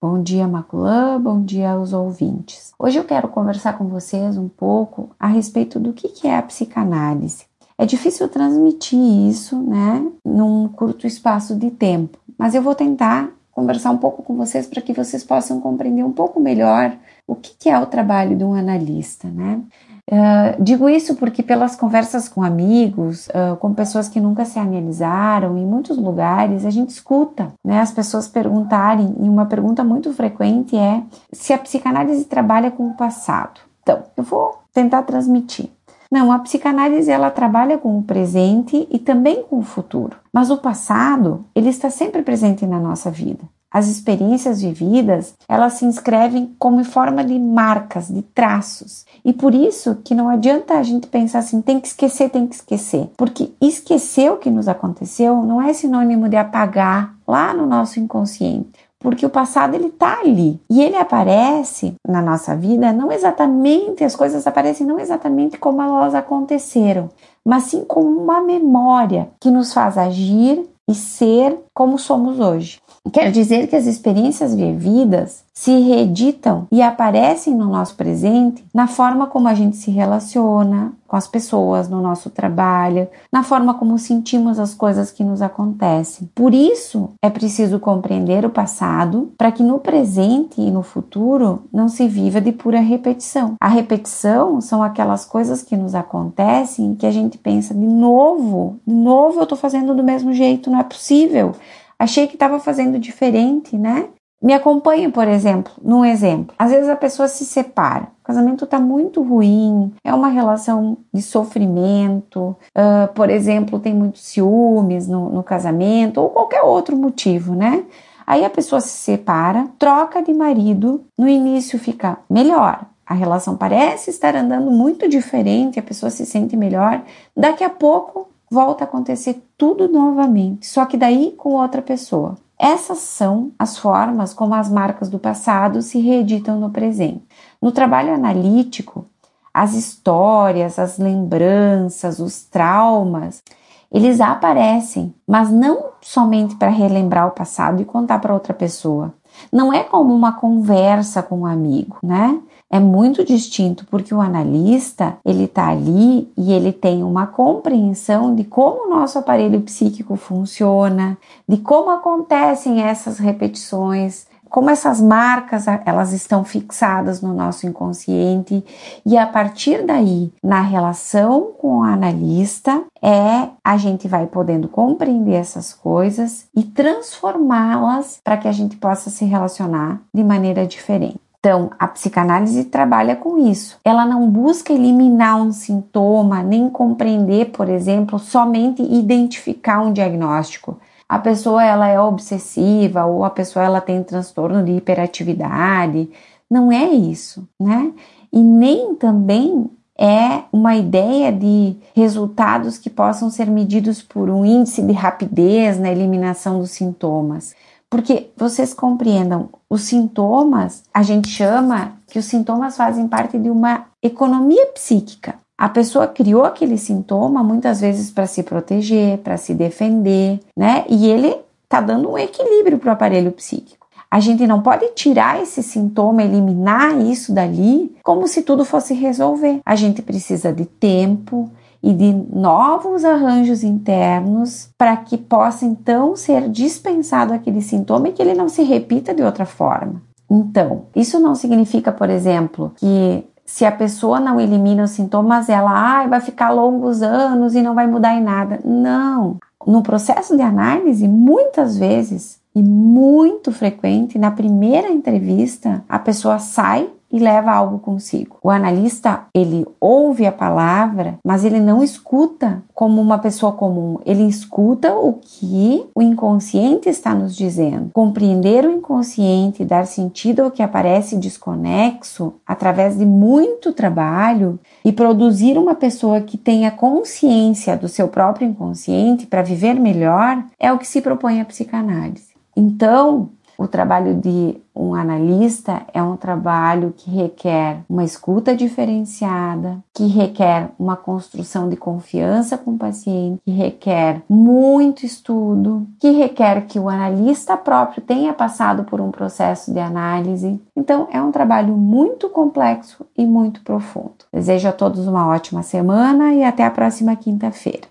Bom dia, Maculã, bom dia aos ouvintes. Hoje eu quero conversar com vocês um pouco a respeito do que é a psicanálise. É difícil transmitir isso, né, num curto espaço de tempo, mas eu vou tentar conversar um pouco com vocês para que vocês possam compreender um pouco melhor o que é o trabalho de um analista, né? Digo isso porque pelas conversas com amigos, com pessoas que nunca se analisaram, em muitos lugares a gente escuta, né, as pessoas perguntarem, e uma pergunta muito frequente é se a psicanálise trabalha com o passado. Então, eu vou tentar transmitir. Não, a psicanálise ela trabalha com o presente e também com o futuro, mas o passado ele está sempre presente na nossa vida. As experiências vividas, elas se inscrevem como em forma de marcas, de traços. E por isso que não adianta a gente pensar assim, tem que esquecer. Porque esquecer o que nos aconteceu não é sinônimo de apagar lá no nosso inconsciente. Porque o passado ele tá ali e ele aparece na nossa vida as coisas aparecem não exatamente como elas aconteceram, mas sim como uma memória que nos faz agir e ser como somos hoje. Quer dizer que as experiências vividas se reeditam e aparecem no nosso presente na forma como a gente se relaciona com as pessoas, no nosso trabalho, na forma como sentimos as coisas que nos acontecem. Por isso, é preciso compreender o passado para que no presente e no futuro não se viva de pura repetição. A repetição são aquelas coisas que nos acontecem que a gente pensa de novo eu tô fazendo do mesmo jeito, não é possível. Achei que estava fazendo diferente, né? Me acompanha, por exemplo, num exemplo. Às vezes a pessoa se separa, o casamento está muito ruim, é uma relação de sofrimento, por exemplo, tem muitos ciúmes no casamento ou qualquer outro motivo, né? Aí a pessoa se separa, troca de marido, no início fica melhor. A relação parece estar andando muito diferente, a pessoa se sente melhor, daqui a pouco volta a acontecer tudo novamente, só que daí com outra pessoa. Essas são as formas como as marcas do passado se reeditam no presente. No trabalho analítico, as histórias, as lembranças, os traumas, eles aparecem, mas não somente para relembrar o passado e contar para outra pessoa. Não é como uma conversa com um amigo, né? É muito distinto porque o analista, ele está ali e ele tem uma compreensão de como o nosso aparelho psíquico funciona, de como acontecem essas repetições, como essas marcas elas estão fixadas no nosso inconsciente e a partir daí, na relação com o analista, a gente vai podendo compreender essas coisas e transformá-las para que a gente possa se relacionar de maneira diferente. Então, a psicanálise trabalha com isso. Ela não busca eliminar um sintoma, nem compreender, por exemplo, somente identificar um diagnóstico. A pessoa ela é obsessiva ou a pessoa ela tem transtorno de hiperatividade. Não é isso, né? E nem também é uma ideia de resultados que possam ser medidos por um índice de rapidez na eliminação dos sintomas. Porque vocês compreendam, os sintomas, a gente chama que os sintomas fazem parte de uma economia psíquica. A pessoa criou aquele sintoma muitas vezes para se proteger, para se defender, né? E ele está dando um equilíbrio para o aparelho psíquico. A gente não pode tirar esse sintoma, eliminar isso dali, como se tudo fosse resolver. A gente precisa de tempo e de novos arranjos internos para que possa então ser dispensado aquele sintoma e que ele não se repita de outra forma. Então, isso não significa, por exemplo, que se a pessoa não elimina os sintomas, ela vai ficar longos anos e não vai mudar em nada. Não. No processo de análise, muitas vezes, e muito frequente, na primeira entrevista, a pessoa sai e leva algo consigo. O analista, ele ouve a palavra, mas ele não escuta como uma pessoa comum. Ele escuta o que o inconsciente está nos dizendo. Compreender o inconsciente, dar sentido ao que aparece desconexo, através de muito trabalho, e produzir uma pessoa que tenha consciência do seu próprio inconsciente para viver melhor, é o que se propõe a psicanálise. Então, O trabalho de um analista é um trabalho que requer uma escuta diferenciada, que requer uma construção de confiança com o paciente, que requer muito estudo, que requer que o analista próprio tenha passado por um processo de análise. Então, é um trabalho muito complexo e muito profundo. Desejo a todos uma ótima semana e até a próxima quinta-feira.